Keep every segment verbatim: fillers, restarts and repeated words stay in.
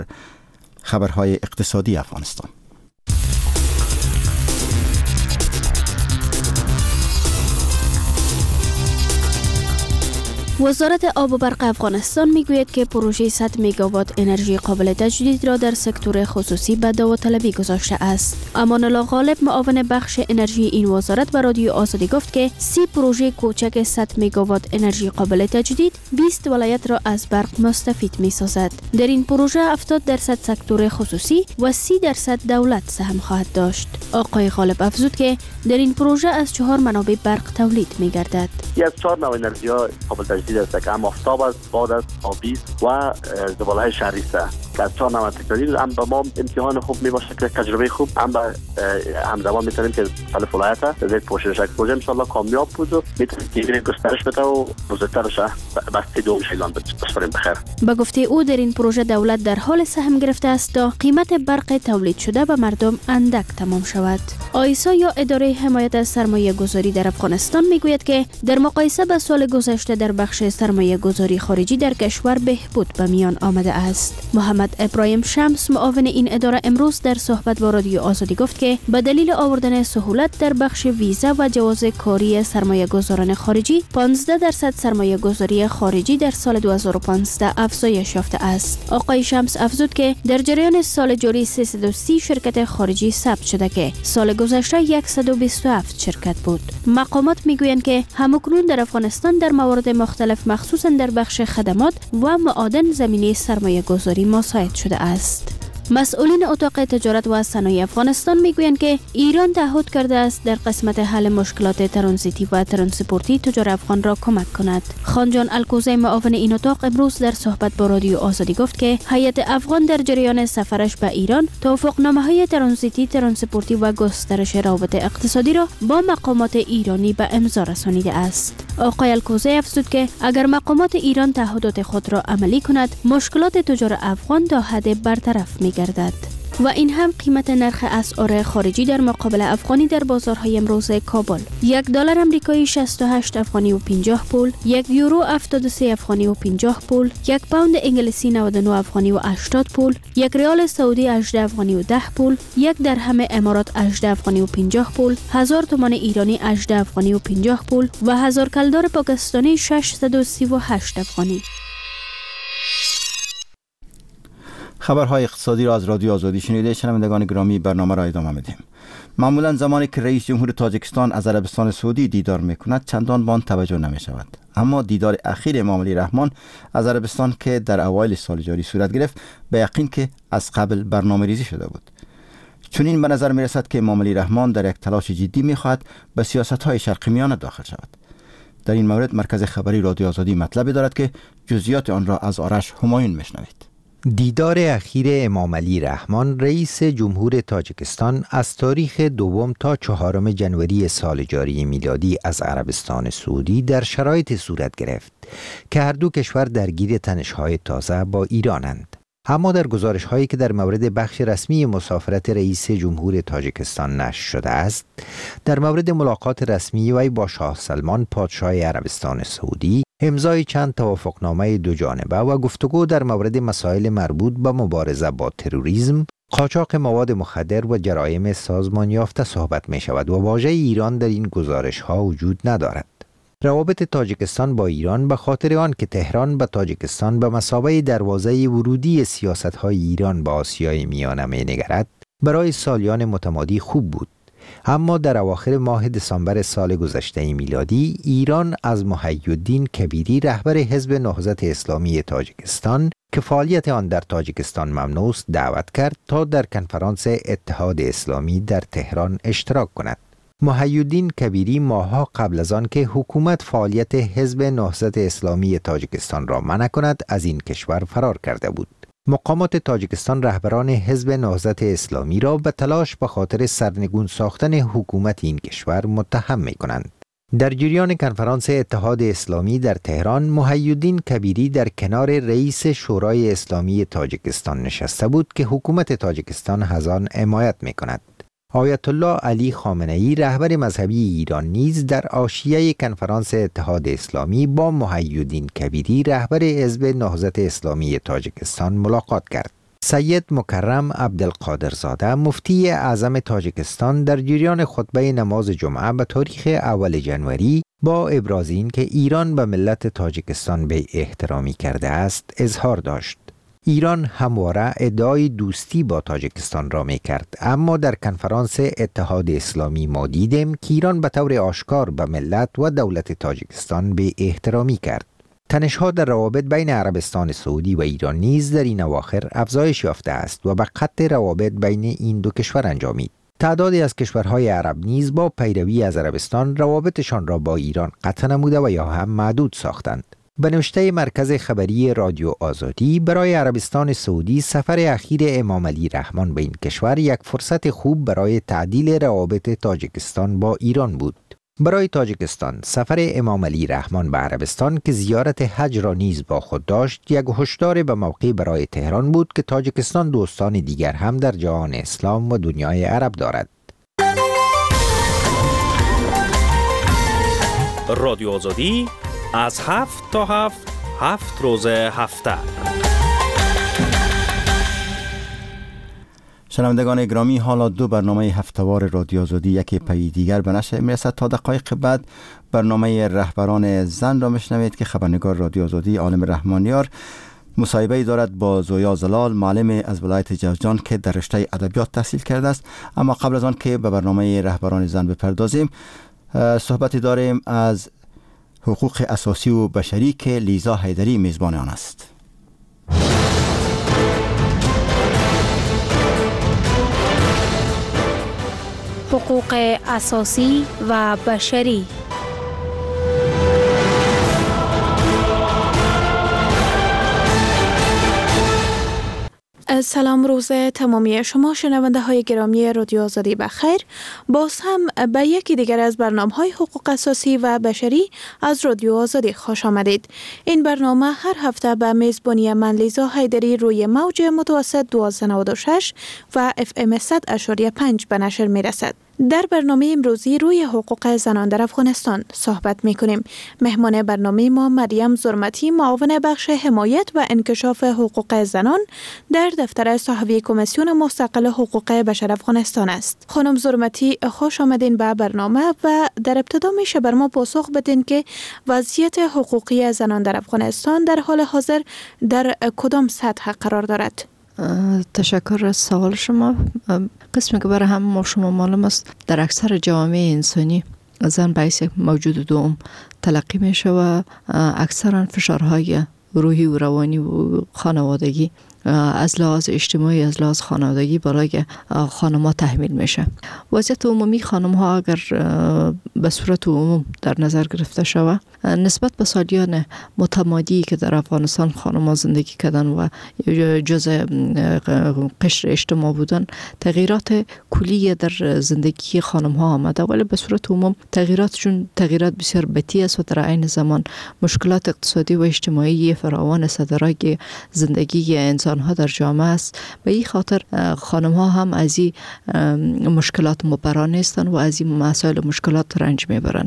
خبرهای اقتصادی افغانستان. وزارت آب و برق افغانستان میگوید که پروژه صد مگاوات انرژی قابل تجدید را در سکتور خصوصی به داوطلبی گذاشته است. امان الله غالب، معاون بخش انرژی این وزارت، به رادیو آزادی گفت که سی پروژه کوچک صد مگاوات انرژی قابل تجدید بیست ولایت را از برق مستفید میسازد. در این پروژه هفتاد درصد سکتور خصوصی و سی درصد دولت سهم خواهد داشت. آقای غالب افزود که در این پروژه از چهار منابع برق تولید میگردد. از چهار نوع انرژی قابل تجدید است که هم آفتاب است، باد است، آبی است و زباله‌های شهری است که از چهار نوع تجدید هم به ما امتحان خوب میباشه که تجربه خوب هم به همزمان میتونیم که مختلف ولایت است از پروژه شک پروژه ان شاء الله کامیاب بود و میتونیم که گسترش بده و بزرگتر شه بسته دوم شیلان بسپریم بخیر. به گفته او در این پروژه دولت در حال سهم گرفته است تا قیمت برق تولید شده به مردم اندک تمام شود. آیسا یا اداره حمایت از سرمایه گذاری در افغانستان میگوید که در مقایسه با سال گذشته در بخش سرمایه گذاری خارجی در کشور بهبود به میان آمده است. محمد ابراهیم شمس، معاون این اداره، امروز در صحبت با رادیو آزادی گفت که به دلیل آوردن سهولت در بخش ویزا و جواز کاری سرمایه گذاران خارجی، پانزده درصد سرمایه گذاری خارجی در سال دو هزار و پانزده افزایش یافته است. آقای شمس افزود که در جریان سال جاری سیصد و سی شرکت خارجی ثبت شده که سال گذشته صد و بیست و هفت شرکت بود. مقامات میگویند که همکنون در افغانستان در موارد مختلف مخصوصا در بخش خدمات و معادن زمینه سرمایه گذاری مساعد شده است. مسئولین اتاق تجارت و صنایع افغانستان میگویند که ایران تعهد کرده است در قسمت حل مشکلات ترانزیتی و ترانسپورتی تجار افغان را کمک کند. خانجان الکوزی، معاون این اتاق، امروز در صحبت با رادیو آزادی گفت که هیئت افغان در جریان سفرش به ایران توافقنامه‌های ترانزیتی، ترانسپورتی و گسترش روابط اقتصادی را با مقامات ایرانی به امضا رسانیده است. آقای الکوزی افزود که اگر مقامات ایران تعهدات خود را عملی کند، مشکلات تجار افغان تا حد برطرف می‌گردد. و این هم قیمت نرخ اسعار خارجی در مقابل افغانی در بازارهای امروز کابل: یک دلار آمریکایی شصت و هشت افغانی و پنجاه پول، یک یورو هفتاد و سه افغانی و پنجاه پول، یک پوند انگلیسی نود و نه افغانی و هشتاد پول، یک ریال سعودی هجده افغانی و ده پول، یک درهم امارات هجده افغانی و پنجاه پول، هزار تومان ایرانی هجده افغانی و پنجاه پول و هزار کلدار پاکستانی ششصد و سی و هشت افغانی. خبرهای اقتصادی را از رادیو آزادی شنیده. شنوندگان گرامی، برنامه را ادامه میدیم. معمولا زمانی که رئیس جمهور تاجیکستان از عربستان سعودی دیدار میکند چندان به آن توجه نمی شود، اما دیدار اخیر امام علی رحمان از عربستان که در اوایل سال جاری صورت گرفت به یقین که از قبل برنامه ریزی شده بود. چنین به نظر می رسد که امام علی رحمان در یک تلاش جدی میخواهد به سیاست های شرق میانه داخل شود. در این مورد مرکز خبری رادیو آزادی مطلبی دارد که جزئیات آن را از آرش همایون میشنوید. دیدار اخیر امام علی رحمان رئیس جمهور تاجیکستان از تاریخ دوم تا چهارم جنوری سال جاری میلادی از عربستان سعودی در شرایط صورت گرفت که هر دو کشور درگیر تنش‌های تازه با ایرانند. اما در گزارش هایی که در مورد بخش رسمی مسافرت رئیس جمهور تاجیکستان نشر شده است، در مورد ملاقات رسمی وی با شاه سلمان پادشاه عربستان سعودی، امضای چند توافقنامه دو جانبه و گفتگو در مورد مسائل مربوط به مبارزه با تروریسم، قاچاق مواد مخدر و جرایم سازمان یافته صحبت می شود و واژه ایران در این گزارش ها وجود ندارد. روابط تاجیکستان با ایران به خاطر آن که تهران به تاجیکستان به مثابه دروازه ورودی سیاست‌های ایران به آسیای میانه می‌نگرد، برای سالیان متمادی خوب بود. اما در اواخر ماه دسامبر سال گذشته میلادی، ایران از محی‌الدین کبیری رهبر حزب نهضت اسلامی تاجیکستان که فعالیت آن در تاجیکستان ممنوع است دعوت کرد تا در کنفرانس اتحاد اسلامی در تهران اشتراک کند. محی‌الدین کبیری ماه‌ها قبل از آن که حکومت فعالیت حزب نهضت اسلامی تاجیکستان را منع کند از این کشور فرار کرده بود. مقامات تاجیکستان رهبران حزب نهضت اسلامی را به تلاش به خاطر سرنگون ساختن حکومت این کشور متهم می‌کنند. در جریان کنفرانس اتحاد اسلامی در تهران، محی‌الدین کبیری در کنار رئیس شورای اسلامی تاجیکستان نشسته بود که حکومت تاجیکستان از آن حمایت می‌کند. آیت الله علی خامنه‌ای رهبر مذهبی ایران نیز در حاشیه کنفرانس اتحاد اسلامی با محی‌الدین کبیری رهبر حزب نهضت اسلامی تاجیکستان ملاقات کرد. سید مکرم عبدالقادرزاده مفتی اعظم تاجیکستان در جریان خطبه نماز جمعه به تاریخ اول جنوری با ابراز این که ایران به ملت تاجیکستان بی احترامی کرده است اظهار داشت. ایران همواره ادعای دوستی با تاجیکستان را می کرد، اما در کنفرانس اتحاد اسلامی ما دیدیم که ایران به طور آشکار به ملت و دولت تاجیکستان بی احترامی کرد. تنش‌ها در روابط بین عربستان سعودی و ایران نیز در این اواخر افزایش یافته است و به قطع روابط بین این دو کشور انجامید. تعدادی از کشورهای عرب نیز با پیروی از عربستان روابطشان را با ایران قطع نموده و یا هم محدود ساختند. به نوشته مرکز خبری رادیو آزادی، برای عربستان سعودی سفر اخیر امام علی رحمان به این کشور یک فرصت خوب برای تعدیل روابط تاجیکستان با ایران بود. برای تاجیکستان سفر امام علی رحمان به عربستان که زیارت حج را نیز با خود داشت، یک هشدار به موقع برای تهران بود که تاجیکستان دوستان دیگر هم در جهان اسلام و دنیای عرب دارد. رادیو آزادی از هفت تا هفت هفت روز هفته. شنوندگان گرامی، حالا دو برنامه هفتهوار رادیو آزادی یکی پی دیگر به نشر میرسد. تا دقایق بعد برنامه رهبران زن را میشنوید که خبرنگار رادیو آزادی عالم رحمانیار مصاحبه‌ای دارد با زویا زلال، معلم از ولایت جوزجان که در رشته ادبیات تحصیل کرده است. اما قبل از آن که به برنامه رهبران زن بپردازیم، صحبتی داریم از حقوق اساسی و بشری که لیزا حیدری میزبان آن است. حقوق اساسی و بشری. سلام روز تمامی شما شنونده های گرامی رادیو آزادی بخیر. باز هم به یکی دیگر از برنامه های حقوق اساسی و بشری از رادیو آزادی خوش آمدید. این برنامه هر هفته به میزبانی من لیزا حیدری روی موج متوسط دویست و نود و شش و اف ام صد و پنج به نشر می رسد. در برنامه امروزی روی حقوق زنان در افغانستان صحبت می کنیم. مهمان برنامه ما مریم زرمتی، معاون بخش حمایت و انکشاف حقوق زنان در دفتر صاحبی کمیسیون مستقل حقوق بشر افغانستان است. خانم زرمتی، خوش آمدین به برنامه و در ابتدا میشه بر ما پاسخ بدین که وضعیت حقوقی زنان در افغانستان در حال حاضر در کدام سطح قرار دارد؟ تشکر از سوال شما. قسمی که برای هم ما شما معلوم است در اکثر جوامع انسانی زن باعث موجود دوم تلقی میشه و اکثرا فشارهای روحی و روانی و خانوادگی از لحاظ اجتماعی، از لحاظ خانوادگی برای خانم‌ها تحمیل میشه. وضعیت عمومی خانم‌ها اگر به صورت عموم در نظر گرفته شود، نسبت به سالیان متمادی که در افغانستان خانم‌ها زندگی کردن و جزء قشر اجتماع بودن، تغییرات کلی در زندگی خانم‌ها آمده، ولی به صورت عموم تغییراتشون تغییرات بسیار بطیء است و در عین زمان مشکلات اقتصادی و اجتماعی فراوان صدرای زندگی انسان ها در جامعه است. به این خاطر خانم ها هم از این مشکلات مبرا نیستند و از این مسائل مشکلات رنج میبرن.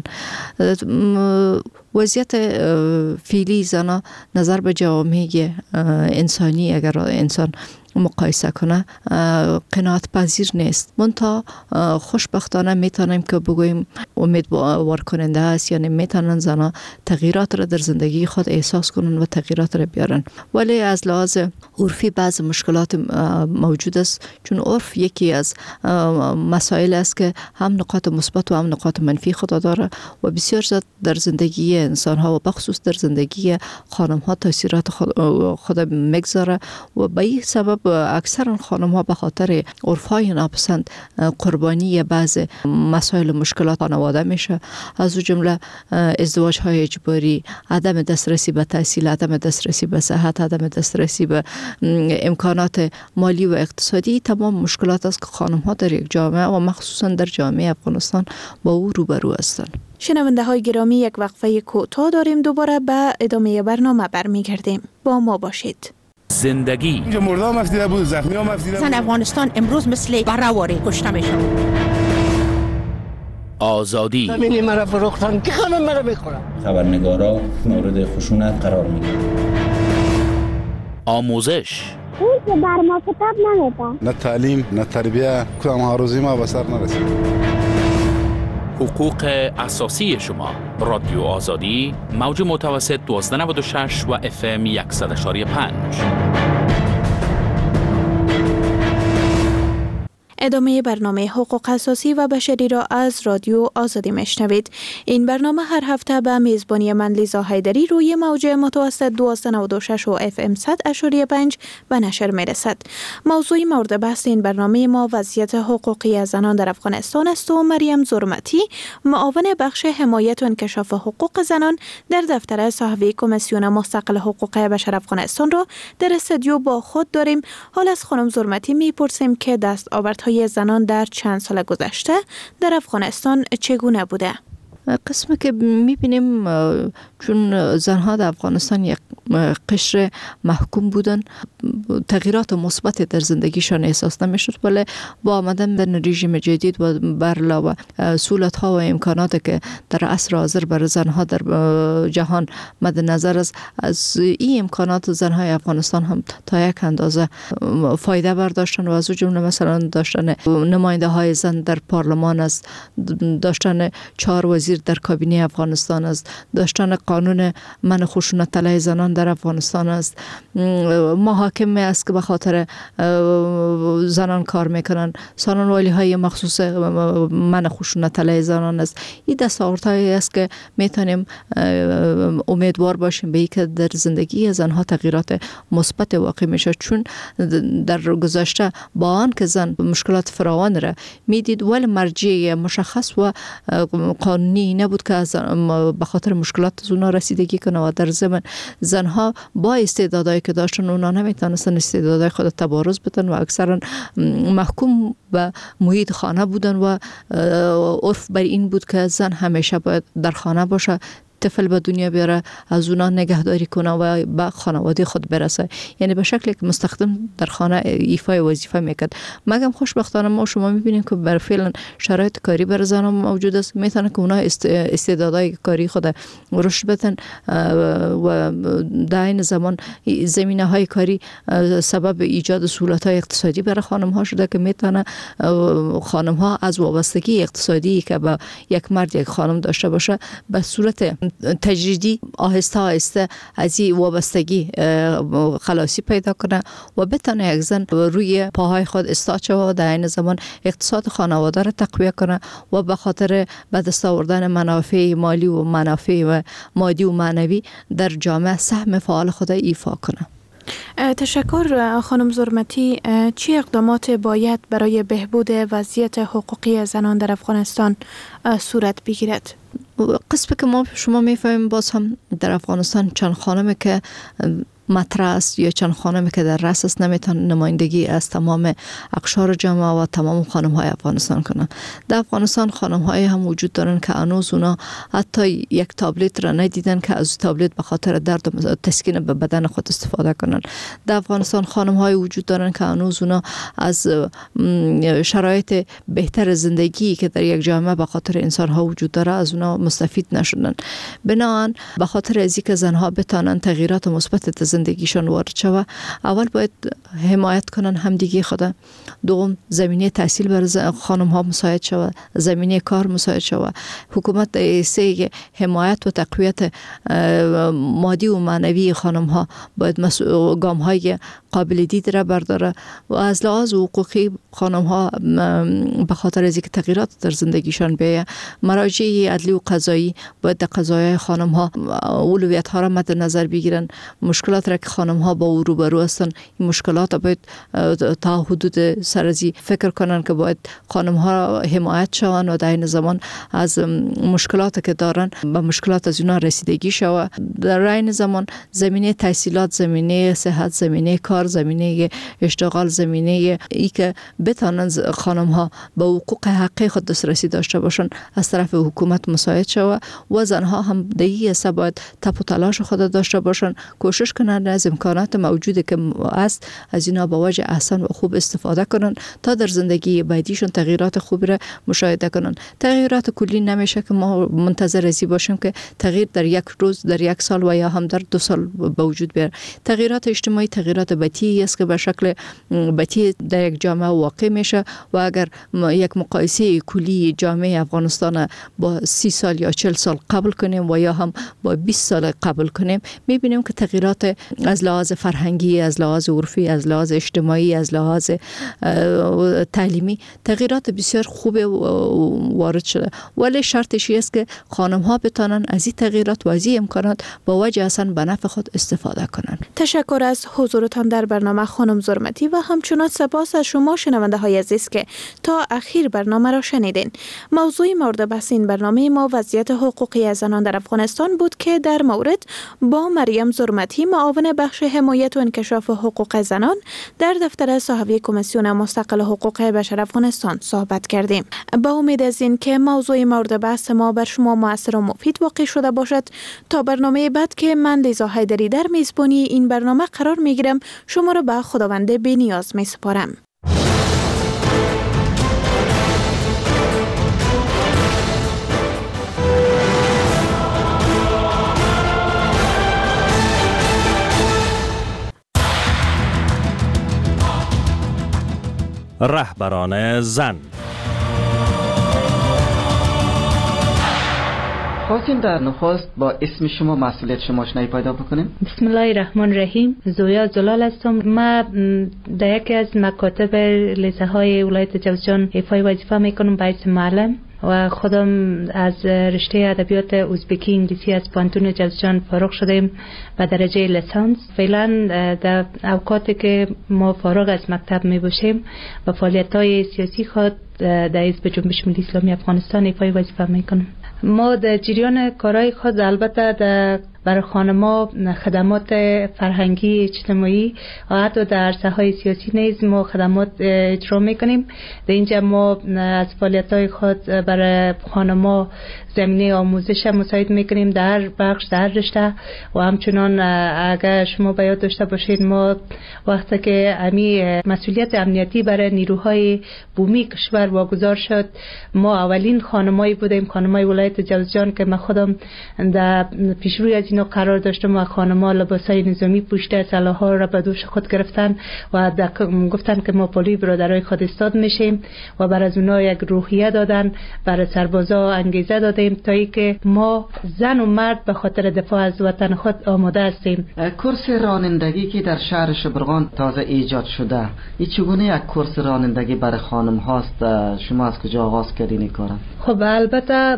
وضعیت فعلی زنان نظر به جوامع انسانی اگر انسان مقایسه کنه قناعت پذیر نیست. منتها خوشبختانه میتونیم که بگوییم امیدوار کننده است، یعنی میتونن زنان تغییرات را در زندگی خود احساس کنن و تغییرات را بیارن. ولی از لحاظ عرفی بعض مشکلات موجود است، چون عرف یکی از مسائل است که هم نقاط مثبت و هم نقاط منفی خود داره و بسیار زیاد در زندگی انسان ها و بخصوص در زندگی خانم ها تاثیرات خود, خود میگذاره و به این سبب اکثر خانم ها به خاطر عرفای ناپسند قربانی بعض مسائل مشکلات خانواده میشه، از او جمله ازدواج های اجباری، عدم دسترسی به تحصیل، عدم دسترسی به صحت، عدم دسترسی به امکانات مالی و اقتصادی. تمام مشکلات است که خانم ها در یک جامعه و مخصوصا در جامعه افغانستان با او روبرو هستند. شنونده های گرامی، یک وقفه کوتاه داریم، دوباره به ادامه برنامه برمیگردیم. با ما باشید. زندگی اینجا مرده هم افدیده بود، زخمی هم افدیده بود. زن افغانستان امروز مثل بره‌واره کشته میشن. آزادی زمینی مرا فروختن که خانم مرا بخورم. خبرنگارا مورد خشونت قرار میگیرن. آموزش اون که بر ما کتاب نمیدن. نه تعلیم نه تربیه، کدام ها روزی ما به سر نرسید. حقوق اساسی شما. رادیو آزادی، موج متوسط دوازده نود و شش و اف ام صد و یک و پنج. ادامه برنامه حقوق اساسی و بشری را از رادیو آزادی میشنوید. این برنامه هر هفته به میزبانی من لیزا حیدری روی موج متوسط دوازده نود و شش و اف ام صد و پنج به نشر میرسد. موضوع مورد بحث این برنامه ما وضعیت حقوقی زنان در افغانستان است و مریم زرمتی، معاون بخش حمایت و انکشاف حقوق زنان در دفتر صحوی کمیسیون مستقل حقوق بشر افغانستان را در استودیو با خود داریم. حال از خانم زرمتی میپرسیم که دستاوردهای زنان در چند سال گذشته در افغانستان چگونه بوده؟ قسمی که میبینیم چون زنها در افغانستان یک قشر محکوم بودن، تغییرات مثبت در زندگیشان احساس نمیشد، ولی با آمدن در رژیم جدید و بر علاوه سهولت ها و امکاناتی که در عصر حاضر برای زنها در جهان مد نظر است، از این امکانات زنهای افغانستان هم تا یک اندازه فایده برداشتن و از او جمله مثلا داشتن نماینده های زن در پارلمان است، داشتن چهار وزیر در کابینه افغانستان است، داشتن قانون منع خشونت علیه زنان در افغانستان است، محاکم است که به خاطر زنان کار میکنن، سالن والی های مخصوص منع خشونت علیه زنان است. این دستاوردهایی است که میتونیم امیدوار باشیم به اینکه در زندگی زنها تغییرات مثبت واقع میشه، چون در گذشته با آن که زن مشکلات فراوان را میدید ولی مرجع مشخص و قانونی نبود که از به خاطر مشکلات اونا رسیدگی کنه و در ضمن زنها با استعدادایی که داشتن اونا نمیتونستن استعدادای خود تبارز بدن و اکثرا محکوم به محیط خانه بودن و عرف بر این بود که زن همیشه باید در خانه باشه، طفل به دنیا بیاره، از اونا نگهداری کنه و به خانواده خود برسه، یعنی به شکلی که مستخدم در خانه ایفای وظیفه میکرد. مگم خوشبختانه ما شما میبینیم که بر فعلا شرایط کاری بر زنان موجود است، میتونه که اونا استعدادهای کاری خود رشد بدن و در این زمان زمینه های کاری سبب ایجاد سهولت های اقتصادی برای خانم ها شده که میتونه خانم ها از وابستگی اقتصادی که با یک مرد یک خانم داشته باشه به صورت تجریدی آهسته آهسته از این وابستگی خلاصی پیدا کنه و بتونه یک زن روی پاهای خود استاد شود و در این زمان اقتصاد خانواده را تقویت کنه و به خاطر به دست آوردن منافع مالی و منافع و مادی و معنوی در جامعه سهم فعال خود ایفا کنه. تشکر خانم زرمتی. چه اقدامات باید برای بهبود وضعیت حقوقی زنان در افغانستان صورت بگیرد؟ قسمی که ما شما میفهمیم باز هم در افغانستان چند خانمی که مطرح است یا چند خانمی که در رأس است نمیتون نمایندگی از تمام اقشار جامعه و تمام خانم های افغانستان کنن. در افغانستان خانم های هم وجود دارن که هنوز اونا حتی یک تابلت را ندیدن که از تابلت به خاطر درد و تسکین به بدن خود استفاده کنن. در افغانستان خانم های وجود دارن که هنوز اونا از شرایط بهتر زندگی که در یک جامعه به خاطر انسان ها وجود داره از اونا مستفید نشدن. بنابراین به خاطر از اینکه زنها بتانن تغییرات مثبت زندگیشان وارد شود، اول باید حمایت کنن همدیگه خود، دوم زمینه تحصیل برای خانم ها مساعد شود، زمینه کار مساعد شود، حکومت سه حمایت و تقویت مادی و معنوی خانم ها باید گام های قابل دید را برداره و از لحاظ حقوقی خانم ها به خاطر از اینکه تغییرات در زندگیشان بیاید، مراجع عدلی و قضایی باید در قضایای خانم ها اولویت ها را مد نظر بگیرن. مشکلات را که خانم ها با او روبرو هستند، این مشکلات باید تا حدود سرازی فکر کنن که باید خانم ها حمایت شوند و در این زمان از مشکلاتی که دارن به مشکلات از اونا رسیدگی شود. در این زمان زمینه تحصیلات، زمینه صحت، زمینه کار، زمینه اشتغال، زمینه ای که بتانن خانم ها به حقوق حقی خود دسترسی داشته باشن از طرف حکومت مساعد شود و زنها هم در این حصه باید تپ و تلاش خود داشته باشن، کوشش کنن از امکانات موجوده که است از اینا با وجه احسن و خوب استفاده کنن تا در زندگی بعدیشون تغییرات خوبی را مشاهده کنن. تغییرات کلی نمیشه که ما منتظر ازی باشیم که تغییر در یک روز، در یک سال و یا هم در دو سال به وجود بیاره. تغییرات اجتماعی تغییرات به بتی است که به شکل بتی در یک جامعه واقع میشه و اگر یک مقایسه کلی جامعه افغانستان با سی سال یا چهل سال قبل کنیم و یا هم با بیست سال قبل کنیم، میبینیم که تغییرات از لحاظ فرهنگی، از لحاظ عرفی، از لحاظ اجتماعی، از لحاظ تعلیمی تغییرات بسیار خوب وارد شده. ولی شرطش است که خانم ها بتانن از این تغییرات و از این امکانات با وجه اصلا به نفع خود استفاده کنن. تشکر از حضورتان در برنامه خانم زرمتی و همچنان سپاس از شما شنونده های عزیز که تا اخیر برنامه را شنیدین. موضوع مورد بحث این برنامه ما وضعیت حقوقی زنان در افغانستان بود که در مورد با مریم زرمتی معاون بخش حمایت و انکشاف حقوق زنان در دفتر صاحبی کمیسیون مستقل حقوق بشر افغانستان صحبت کردیم. با امید از این که موضوع مورد بحث ما بر شما مؤثر و مفید واقع شده باشد، تا برنامه بعد که من لیزا حیدری در میزبانی این برنامه قرار میگیرم، شما را به خداوند بی‌نیاز میسپارم. رهبران زن. خواستیم در نخست با اسم شما مسئولیت شما آشنایی پیدا بکنیم. بسم الله الرحمن الرحیم. زویا زلال هستم. ما در یکی از مکاتب لیسه های ولایت جوزجان ایفای وظیفه میکنم به اسم معلم و خودم از رشته ادبیات ازبکی انگلیسی از پانتون جوزجان فارغ شدیم به درجه لیسانس. فعلا در اوقاتی که ما فارغ از مکتب می باشیم و فعالیت‌های سیاسی خود در حزب جنبش ملی اسلامی افغانستان ایفای وظیفه میکنم. ما در جریان کارهای خود البته در برای خانم‌ها خدمات فرهنگی اجتماعی و حتی در عرصه‌های سیاسی نیز ما خدمات اجرا می‌کنیم. در اینجا ما از فعالیت‌های خود برای خانم‌ها زمینه آموزش مساعد می‌کنیم در هر بخش، در رشته. و همچنان اگر شما به یاد داشته باشید ما وقتی که امی مسئولیت امنیتی برای نیروهای بومی کشور واگذار شد، ما اولین خانمایی بودیم، خانمای ولایت جوزجان که من خودم در پیشروی از اینا قرار داشتم و خانم‌ها لباسای نظامی پوشیده سلاح‌ها را به دوش خود گرفتن و گفتن که ما پلوی برادرای خود استاد میشیم و بر از اونها یک روحیه دادن، برای سربازا انگیزه دادیم تا اینکه ما زن و مرد به خاطر دفاع از وطن خود آماده هستیم. کورس رانندگی که در شهر شبرغان تازه ایجاد شده، این چگونه یک کورس رانندگی برای خانم هاست؟ شما از کجا آغاز کردین این کار؟ خب البته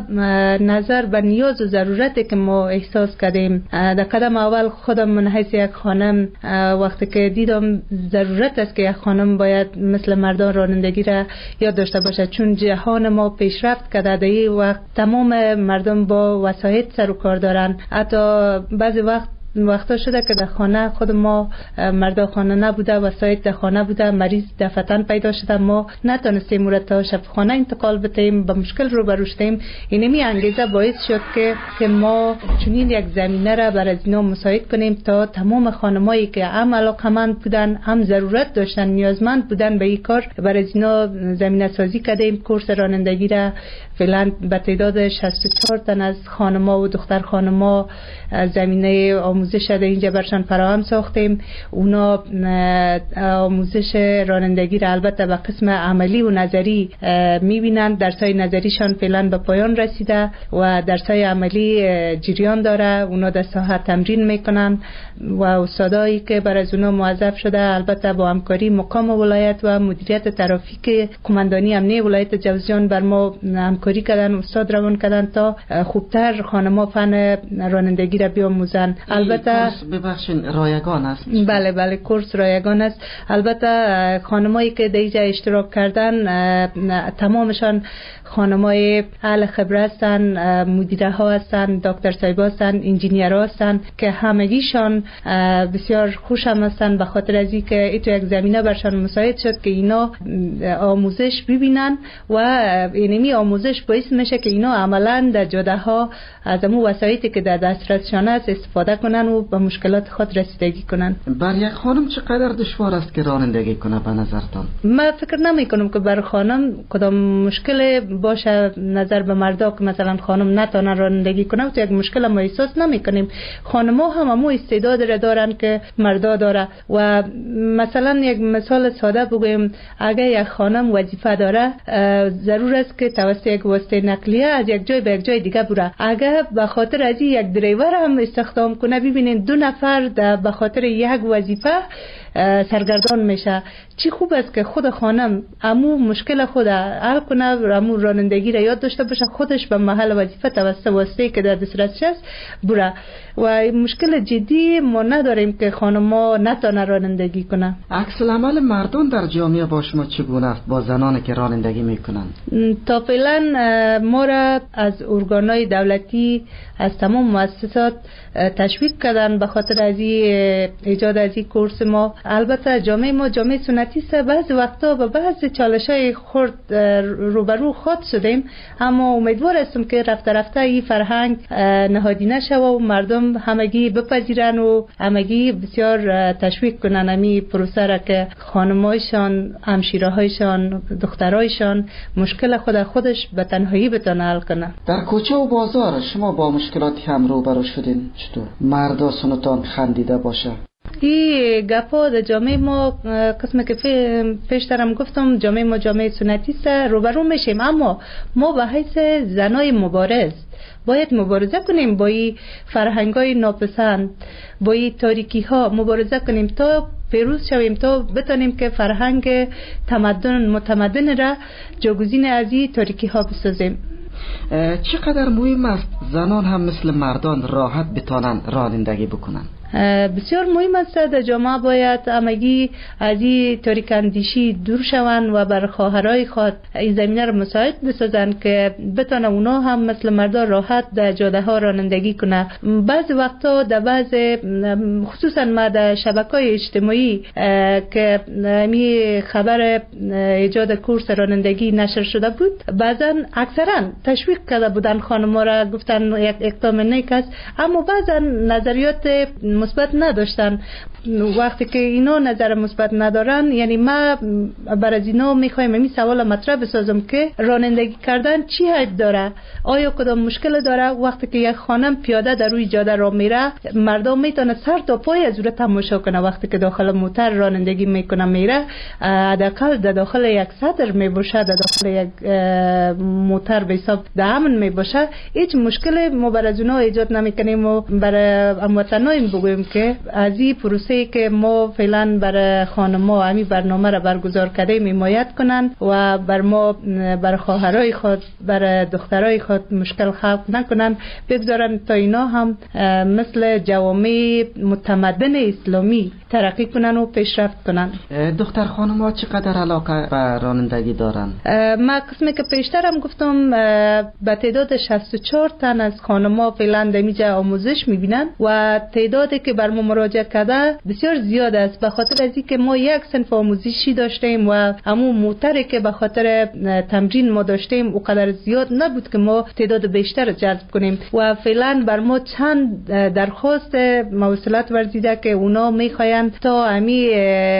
نظر به نیاز و ضرورتی که ما احساس کردیم در قدم اول خودم من حیث یک خانم وقتی که دیدم ضرورت است که یک خانم باید مثل مردان رانندگی را یاد داشته باشه، چون جهان ما پیشرفت کرده در این وقت تمام مردم با وسایل سر و کار دارن. حتی بعضی وقت وقتا شده که در خانه خود ما مردا خانه نبوده، وسایل در خانه بوده، مریض دفتن پیدا شده، ما نتونستیم مورد تا شفاخانه انتقال بدیم، به مشکل روبرو شدیم. اینمی انگیزه باعث شد که که ما چنین یک زمینه را برای از اینا مساعد کنیم تا تمام خانمایی که هم علاقمند بودن، هم ضرورت داشتن، نیازمند بودن به این کار، برای از اینا زمینه سازی کردیم. کورس رانندگی را فعلا به تعداد شصت و چهار تن از خانم‌ها و دختر خانم‌ها زمینه آموزش در اینجا برشان فراهم ساختیم. اونا آموزش رانندگی را البته به قسم عملی و نظری میبینن. درسای نظریشان فعلا به پایان رسیده و درسای عملی جریان داره. اونا در ساحه تمرین میکنن و استادایی که بر از اونا موظف شده البته با همکاری مقام ولایت و مدیریت ترافیک قماندانی امنیه ولایت جوزجان بر ما همکاری کردن، استاد روان کردن تا خوبتر خانم‌ها فن رانندگی را بیاموزن. البته کورس ببخشید رایگان است. بله بله کورس رایگان است. البته خانمایی که در اینجا اشتراک کردن تمامشان خانمای اهل خبره هستن، مدیره ها هستن، دکتر صاحب هستن، انجینیر ها هستن که همگیشان بسیار خوش هم هستن به خاطر از اینکه ایتو یک زمینه برشان مساعد شد که اینا آموزش ببینن و اینمی آموزش باعث میشه که اینا عملا در جاده ها از امو وسایلی که در دسترسشان است استفاده کنن کنن و به مشکلات خود رسیدگی کنن. بر یک خانم چقدر دشوار است که رانندگی کنه به نظرتان؟ من فکر نمی کنم که بر خانم کدام مشکل باشه نظر به مردا که مثلا خانم نتونه رانندگی کنه و تو یک مشکل ما احساس نمی کنیم. خانم‌ها هم همو استعداد را دارن که مردا داره و مثلا یک مثال ساده بگویم اگر یک خانم وظیفه داره ضرور است که توسط یک واسطه نقلیه از یک جای به یک جای دیگه بره. اگر به خاطر از یک دریور هم استخدام کنه ببینید دو نفر به خاطر یک وظیفه سرگردان میشه. چی خوب است که خود خانم امو مشکل خود حل کنه، امو رانندگی را یاد داشته باشه، خودش به محل وظیفه توسط واسطه که در دسترسش است بره. و مشکل جدی ما نداریم که خانم‌ها نتونه رانندگی کنه. عکس العمل مردان در جامعه با شما چگونه است با زنانی که رانندگی میکنند؟ تا فعلا ما را از ارگان‌های دولتی از تمام مؤسسات تشویق کردن به خاطر از ایجاد از این کورس ما. البته جامعه ما جامعه سنتی است، بعض وقتا به بعض چالش‌های خرد روبرو خود شدیم، اما امیدوار هستم که رفته رفته این فرهنگ نهادینه شود و مردم همگی بپذیرن و همگی بسیار تشویق کنن امی پروسه را که خانمایشان، همشیرهایشان، دخترایشان مشکل خود خودش به تنهایی بتونه حل کنن. در کوچه و بازار شما با مشکلاتی هم روبرو شدین؟ چطور؟ مردا سنتان خندیده باشه؟ این گپا در جامعه ما قسمه که پیشترم گفتم جامعه ما جامعه سنتی است، روبرو میشیم، اما ما به حیث زنای مبارز باید مبارزه کنیم با این فرهنگای ناپسند، با این تاریکی ها مبارزه کنیم تا پیروز شویم، تا بتونیم که فرهنگ تمدن متمدن را جاگزین از این تاریکی ها بسازیم. چقدر مهم است زنان هم مثل مردان راحت بتانن رانندگی بکنن؟ بسیار مهم است. در جامعه باید همگی از این تاریک اندیشی دور شوند و بر خواهرای خود این زمینه را مساعد بسازند که بتونه اونا هم مثل مردان راحت در جاده ها رانندگی کنه. بعض وقتا در بعض خصوصا ما در شبکه‌های اجتماعی که می خبر ایجاد کورس رانندگی نشر شده بود، بعضا اکثرا تشویق کرده بودن خانم‌ها را، گفتن یک اقدام نیک است، اما بعضا نظریات مثبت نداشتن. وقتی که اینا نظر مثبت ندارن، یعنی ما بر از اینا میخوایم این سوال مطرح بسازم که رانندگی کردن چی عیب داره؟ آیا کدام مشکل داره؟ وقتی که یک خانم پیاده در روی جاده را میره، مردم میتونه سر تا پای از اون تماشا کنه. وقتی که داخل موتر رانندگی میکنه میره، حداقل در داخل یک صدر میباشه، در داخل یک موتر به حساب در امن میباشه، هیچ مشکل ما بر از اونا ایجاد نمیکنیم. و برای هموطنان بگویم که از این پروسه که ما فعلا برای خانم‌ها همین برنامه را برگزار کردیم حمایت کنن و بر ما، بر خواهرای خود، بر دخترای خود مشکل خلق نکنن، بگذارن تا اینا هم مثل جوامع متمدن اسلامی ترقی کنن و پیشرفت کنن. دختر خانم‌ها چقدر علاقه به رانندگی دارن؟ ما قسمی که پیشترم گفتم به تعداد شصت و چهار تن از خانم‌ها فعلا در اینجا آموزش می‌بینن و تعدادی که بر ما مراجعه کرده بسیار زیاد است، به خاطر از اینکه ما یک صنف آموزشی داشتیم و همون موتری که به خاطر تمرین ما داشتیم اونقدر زیاد نبود که ما تعداد بیشتر جذب کنیم. و فعلا بر ما چند درخواست موصلت ورزیده که اونا میخواین تا همی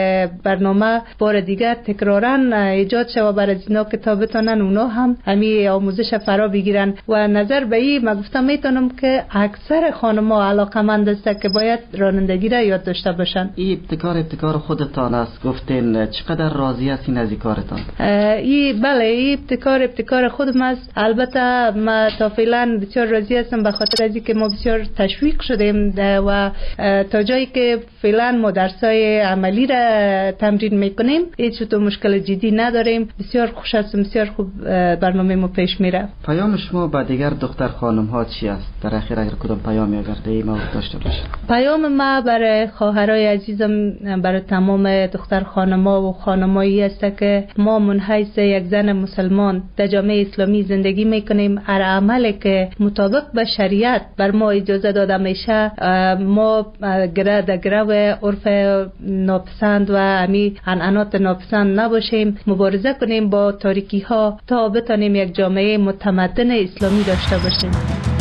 برنامه بار دیگر تکرارا ایجاد شود بر از اینا که تا بتونن اونا هم همی آموزش فرا بگیرن. و نظر به این من گفتم میتونم که اکثر خانم‌ها علاقه‌مند است که باید رانندگی را یاد داشته باشن. این ابتکار ابتکار خودتان است گفتین، چقدر راضی هستین از این کارتان؟ این بله، این ابتکار ابتکار خودم است. البته ما تا فعلا بسیار راضی هستم به خاطر از اینکه ما بسیار تشویق شدیم و تا جایی که فعلا ما درسای عملی را تمرین میکنیم هیچ تو مشکل جدی نداریم. بسیار خوش هستم، بسیار خوب برنامه ما پیش میره. پیام شما با دیگر دختر خانم ها چی است؟ در اخیر اگر کدام پیامی اگر در این مورد داشته باشید؟ پیام ما برای خواهرای عزیزم، برای تمام دختر خانم‌ها و خانمایی است که ما منحیث یک زن مسلمان در جامعه اسلامی زندگی میکنیم. هر عملی که مطابق به شریعت بر ما اجازه داده میشه ما گره در گره و عرف ناپسند و امی عنعنات ناپسند نباشیم، مبارزه کنیم با تاریکی ها تا بتانیم یک جامعه متمدن اسلامی داشته باشیم.